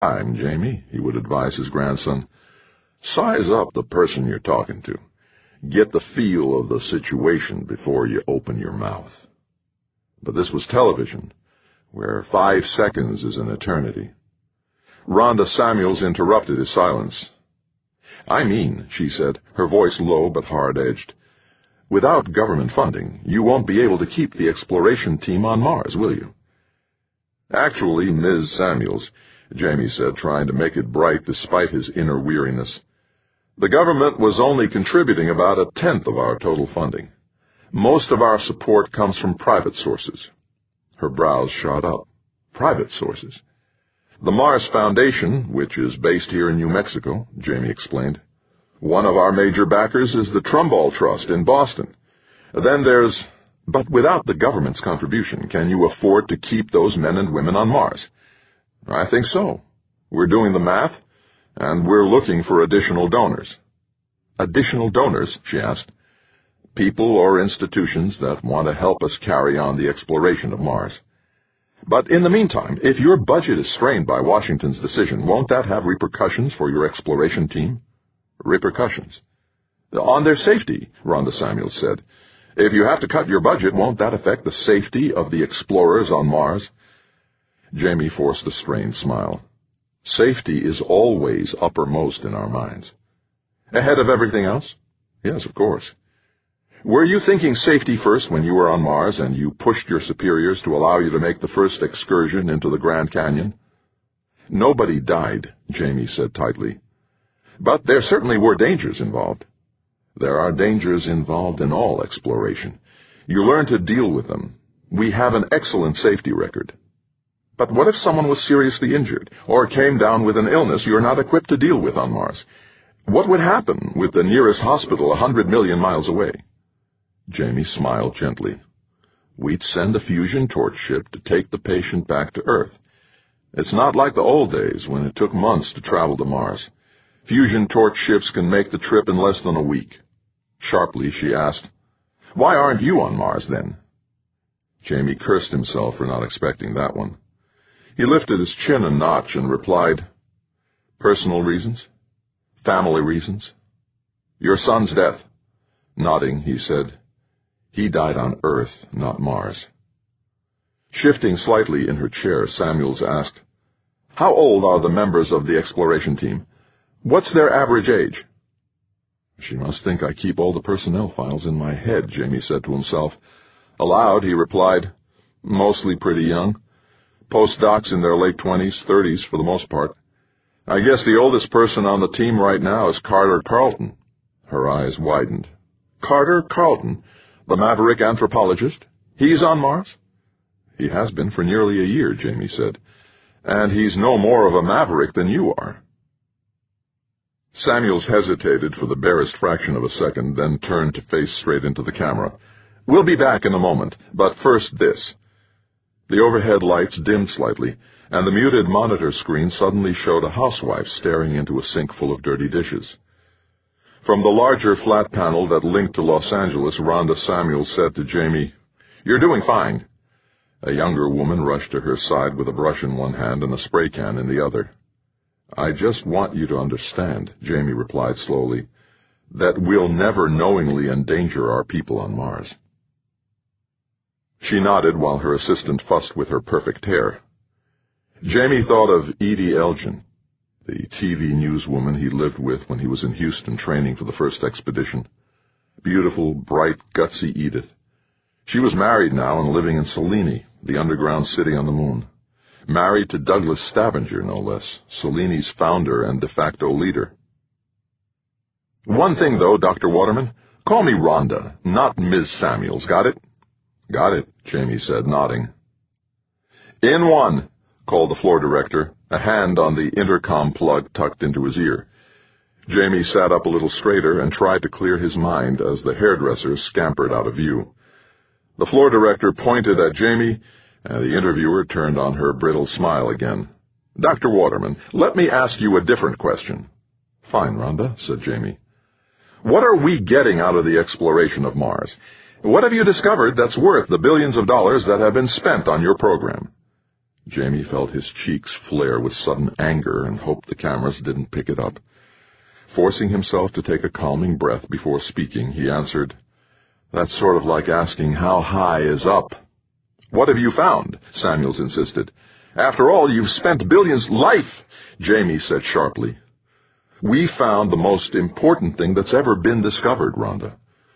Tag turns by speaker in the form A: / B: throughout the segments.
A: "I'm Jamie," he would advise his grandson. "Size up the person you're talking to. Get the feel of the situation before you open your mouth." But this was television, where 5 seconds is an eternity. Rhonda Samuels interrupted his silence. "I mean," she said, her voice low but hard-edged, "without government funding, you won't be able to keep the exploration team on Mars, will you?" "Actually, Ms. Samuels," Jamie said, trying to make it bright despite his inner weariness, "the government was only contributing about 1/10 of our total funding. Most of our support comes from private sources." Her brows shot up. "Private sources?" "The Mars Foundation, which is based here in New Mexico," Jamie explained. "One of our major backers is the Trumbull Trust in Boston. Then there's—" "But without the government's contribution, can you afford to keep those men and women on Mars?" "I think so. We're doing the math, and we're looking for additional donors." "Additional donors?" she asked. "People or institutions that want to help us carry on the exploration of Mars." "But in the meantime, if your budget is strained by Washington's decision, won't that have repercussions for your exploration team?" "Repercussions?" "On their safety," Rhonda Samuels said. "If you have to cut your budget, won't that affect the safety of the explorers on Mars?" Jamie forced a strained smile. "Safety is always uppermost in our minds." "Ahead of everything else?" "Yes, of course." "Were you thinking safety first when you were on Mars and you pushed your superiors to allow you to make the first excursion into the Grand Canyon?" "Nobody died," Jamie said tightly. "But there certainly were dangers involved." "There are dangers involved in all exploration. You learn to deal with them. We have an excellent safety record." "But what if someone was seriously injured, or came down with an illness you're not equipped to deal with on Mars? What would happen with the nearest hospital 100 million miles away?" Jamie smiled gently. "We'd send a fusion torch ship to take the patient back to Earth. It's not like the old days when it took months to travel to Mars. Fusion torch ships can make the trip in less than a week." Sharply, she asked, "Why aren't you on Mars, then?" Jamie cursed himself for not expecting that one. He lifted his chin a notch and replied, "Personal reasons? Family reasons? Your son's death?" Nodding, he said, "He died on Earth, not Mars." Shifting slightly in her chair, Samuels asked, "How old are the members of the exploration team? What's their average age?" "She must think I keep all the personnel files in my head," Jamie said to himself. Aloud, he replied, "Mostly pretty young. Postdocs in their late 20s, 30s for the most part. I guess the oldest person on the team right now is Carter Carlton." Her eyes widened. "Carter Carlton, the maverick anthropologist? He's on Mars?" "He has been for nearly a year," Jamie said. "And he's no more of a maverick than you are." Samuels hesitated for the barest fraction of a second, then turned to face straight into the camera. "We'll be back in a moment, but first this." The overhead lights dimmed slightly, and the muted monitor screen suddenly showed a housewife staring into a sink full of dirty dishes. From the larger flat panel that linked to Los Angeles, Rhonda Samuels said to Jamie, "You're doing fine." A younger woman rushed to her side with a brush in one hand and a spray can in the other. "I just want you to understand," Jamie replied slowly, "that we'll never knowingly endanger our people on Mars." She nodded while her assistant fussed with her perfect hair. Jamie thought of Edie Elgin, the TV newswoman he lived with when he was in Houston training for the first expedition. Beautiful, bright, gutsy Edith. She was married now and living in Selene, the underground city on the moon. Married to Douglas Stavanger, no less, Selene's founder and de facto leader. "One thing, though, Dr. Waterman. Call me Rhonda, not Ms. Samuels. Got it?" "Got it," Jamie said, nodding. "In one," called the floor director, a hand on the intercom plug tucked into his ear. Jamie sat up a little straighter and tried to clear his mind as the hairdresser scampered out of view. The floor director pointed at Jamie, and the interviewer turned on her brittle smile again. "Dr. Waterman, let me ask you a different question." "Fine, Rhonda," said Jamie. "What are we getting out of the exploration of Mars? What have you discovered that's worth the billions of dollars that have been spent on your program?" Jamie felt his cheeks flare with sudden anger and hoped the cameras didn't pick it up. Forcing himself to take a calming breath before speaking, he answered, "That's sort of like asking how high is up." "What have you found?" Samuels insisted. "After all, you've spent billions—" "Life!" Jamie said sharply. "We found the most important thing that's ever been discovered, Rhonda.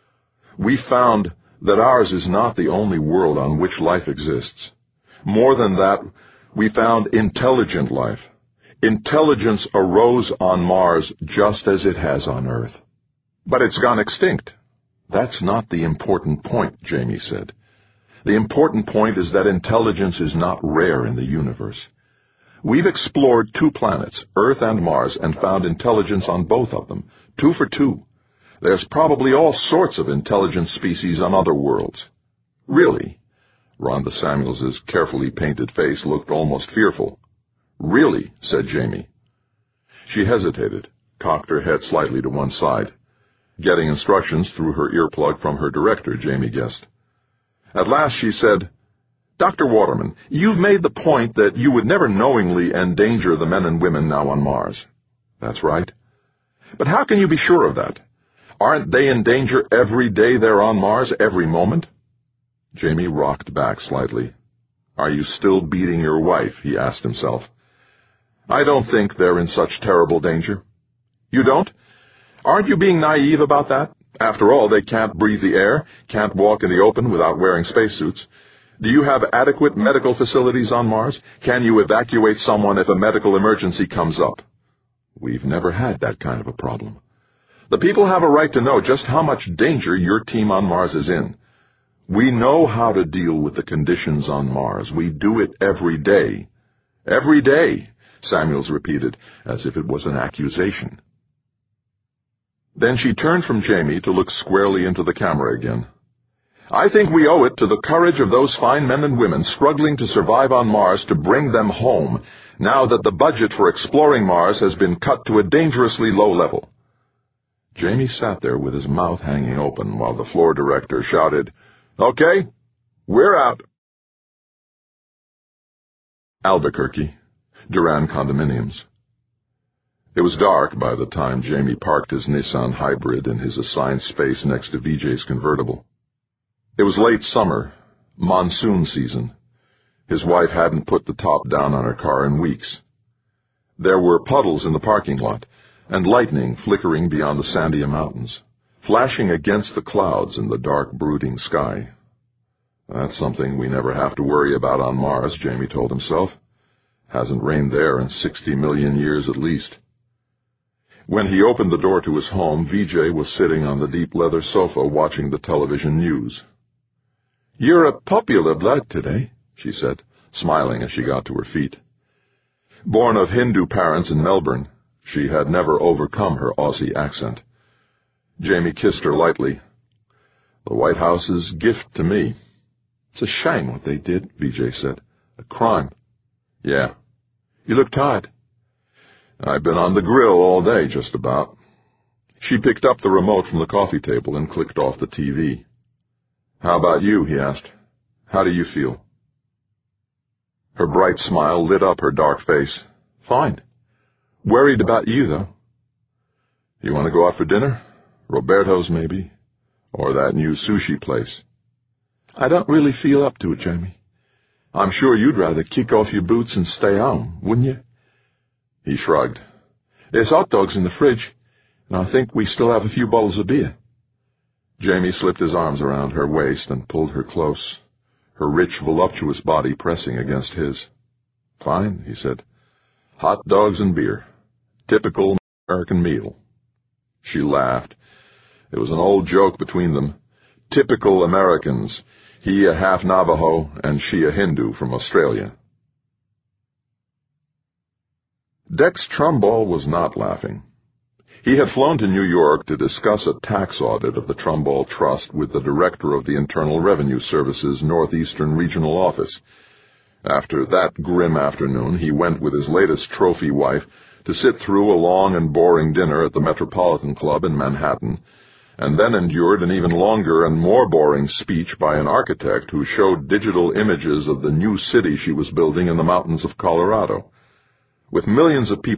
A: We found that ours is not the only world on which life exists. More than that, we found intelligent life. Intelligence arose on Mars just as it has on Earth." "But it's gone extinct." "That's not the important point," Jamie said. "The important point is that intelligence is not rare in the universe. We've explored 2 planets, Earth and Mars, and found intelligence on both of them, 2 for 2. There's probably all sorts of intelligent species on other worlds." "Really?" Rhonda Samuels's carefully painted face looked almost fearful. "Really?" said Jamie. She hesitated, cocked her head slightly to one side. Getting instructions through her earplug from her director, Jamie guessed. At last she said, "Dr. Waterman, you've made the point that you would never knowingly endanger the men and women now on Mars." "That's right." "But how can you be sure of that? Aren't they in danger every day they're on Mars, every moment?" Jamie rocked back slightly. "Are you still beating your wife?" he asked himself. "I don't think they're in such terrible danger." "You don't? Aren't you being naive about that? After all, they can't breathe the air, can't walk in the open without wearing spacesuits. Do you have adequate medical facilities on Mars? Can you evacuate someone if a medical emergency comes up?" "We've never had that kind of a problem." "The people have a right to know just how much danger your team on Mars is in. We know how to deal with the conditions on Mars. We do it every day." "Every day," Samuels repeated, as if it was an accusation. Then she turned from Jamie to look squarely into the camera again. "I think we owe it to the courage of those fine men and women struggling to survive on Mars to bring them home, now that the budget for exploring Mars has been cut to a dangerously low level." Jamie sat there with his mouth hanging open while the floor director shouted, "Okay, we're out." Albuquerque, Duran Condominiums. It was dark by the time Jamie parked his Nissan Hybrid in his assigned space next to VJ's convertible. It was late summer, monsoon season. His wife hadn't put the top down on her car in weeks. There were puddles in the parking lot, and lightning flickering beyond the Sandia Mountains, flashing against the clouds in the dark, brooding sky. "That's something we never have to worry about on Mars," Jamie told himself. "Hasn't rained there in 60 million years at least." When he opened the door to his home, VJ was sitting on the deep leather sofa watching the television news. "You're a popular bloke today," she said, smiling as she got to her feet. Born of Hindu parents in Melbourne, she had never overcome her Aussie accent. Jamie kissed her lightly. "The White House's gift to me." "It's a shame what they did," VJ said. "A crime." "Yeah." "You look tired." "I've been on the grill all day, just about." She picked up the remote from the coffee table and clicked off the TV. "How about you?" he asked. "How do you feel?" Her bright smile lit up her dark face. "Fine. Worried about you, though." "You want to go out for dinner? Roberto's, maybe? Or that new sushi place?" "I don't really feel up to it, Jamie. I'm sure you'd rather kick off your boots and stay home, wouldn't you?" He shrugged. "There's hot dogs in the fridge, and I think we still have a few bottles of beer." Jamie slipped his arms around her waist and pulled her close, her rich, voluptuous body pressing against his. "Fine," he said. "Hot dogs and beer. Typical American meal." She laughed. It was an old joke between them. Typical Americans, he a half Navajo and she a Hindu from Australia. Dex Trumbull was not laughing. He had flown to New York to discuss a tax audit of the Trumbull Trust with the director of the Internal Revenue Service's Northeastern Regional Office. After that grim afternoon, he went with his latest trophy wife to sit through a long and boring dinner at the Metropolitan Club in Manhattan, and then endured an even longer and more boring speech by an architect who showed digital images of the new city she was building in the mountains of Colorado. With millions of people